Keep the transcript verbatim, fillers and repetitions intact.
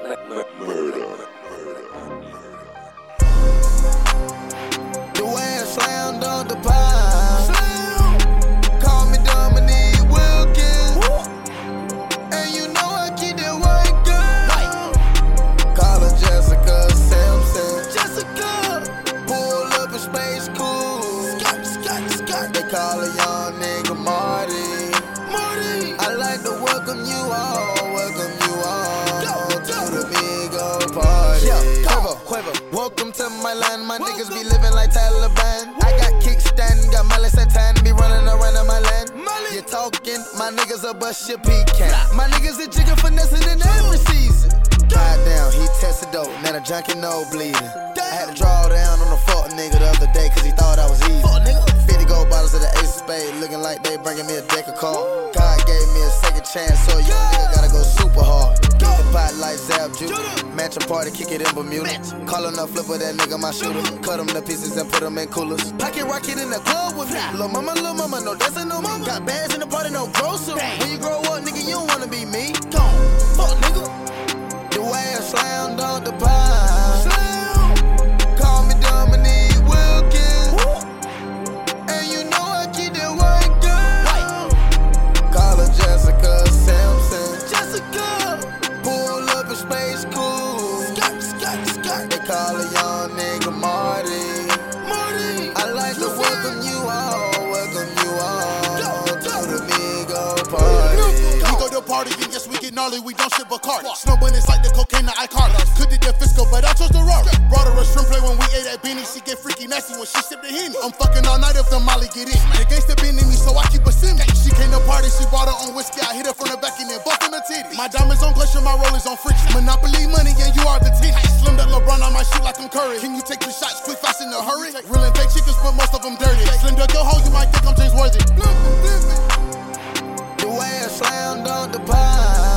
The way I slammed on the pie. Call me Dominique Wilkins. And you know I keep that white girl. Call her Jessica Simpson. Jessica. Pull up in Space Cool. Scott, Scott, Scott. They call a young nigga Marty. Marty. I like to welcome you all. Welcome you all go, go. To the big old party. Yeah, Quavo, Quavo. Welcome to my land. My welcome. Niggas be living like Taliban. I got kickstand, got Miley Santana, be running around in my land. Molly. You talking, my niggas will bust your pecan. My niggas are chicken finessing in every season. Goddamn, he tested dope, now the junkie no bleeding. I had to draw down on the fuck nigga the other day, cause he thought I was easy. Fuck nigga. fifty gold bottles of the Ace of Spades, looking like they bringing me a deck of cards. God gave me a second chance, so you nigga gotta go super hard. Get the pot like Zab Judah. Mansion party, kick it in Bermuda. Callin' up flipper, that nigga my shooter. Cut him to pieces and put him in coolers. Pocket rocket in the club with me. Lil' mama, lil' mama, no dancing no mama. Got bags in the party, no grocery. When you grow up, nigga, you don't wanna be me. Gone, fuck nigga. The way I slammed on the pie. Slam. Call me Dominique Wilkins. Woo. And you know I keep that white girl. White. Call her Jessica Simpson. Jessica. Pull up in Space Cool. Scott, Scott, Scott. They call a young nigga Marty. Marty. I like to welcome you all. Welcome you all go, go. To the big old party. We go to party and yes we get gnarly, we don't ship a cart. Snow bunnies like the cocaine that I caught. Could it the Fisco, but I chose the rock. Brought her a shrimp plate when we ate at Benny. She get freaky nasty when she sip the Henny. I'm fucking all night if the Molly get in. The gangsta been in me, so I keep a semi. She came to party, she brought her own whiskey. I hit her from the back and then bust in the titty. My diamonds on glacier, my rollers on friction. Monopoly money and you are the titty. Slim that LeBron on my shoot like I'm Curry. Can you take two shots quick, fast in a hurry? Real and fake chickens, but most of them dirty. Slim duck your hoe, you might think I'm James Worthy. The way I slammed on the pie.